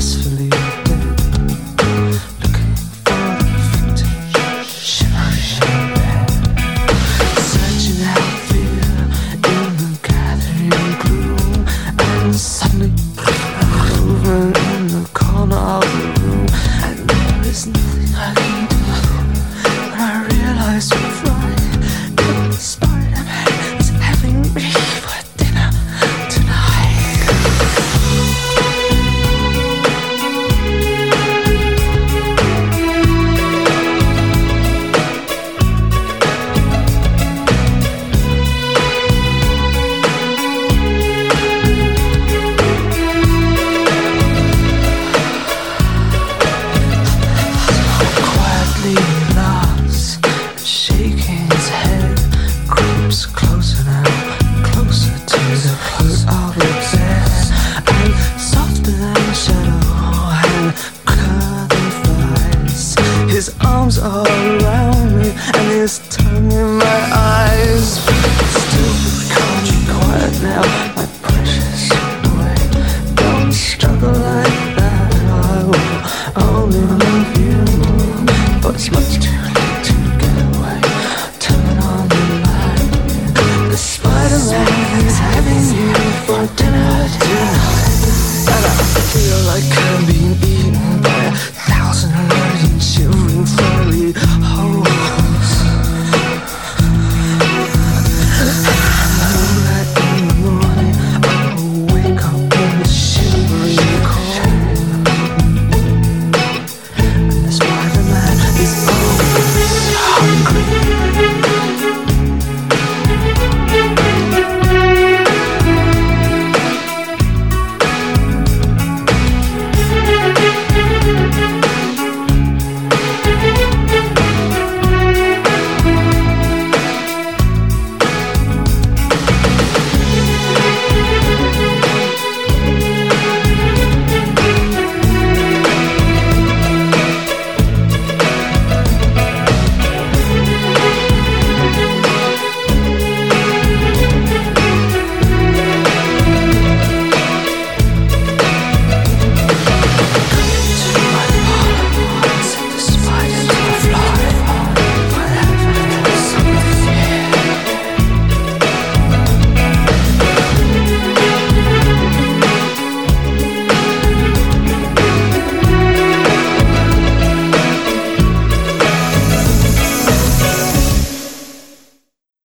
peacefully dead, looking for the vintage shivering bed, searching out fear in the gathering gloom, and suddenly a movement in the corner of the room, and there is nothing I can do. When I realize we've right, the Spider-Man is having me for dinner tonight. Quietly lost, shaking his head, creeps closer now, closer to the foot of the bed, and softer than a shadow and curly flies. His arms are around me and his tongue in my eyes. Still becoming quiet now.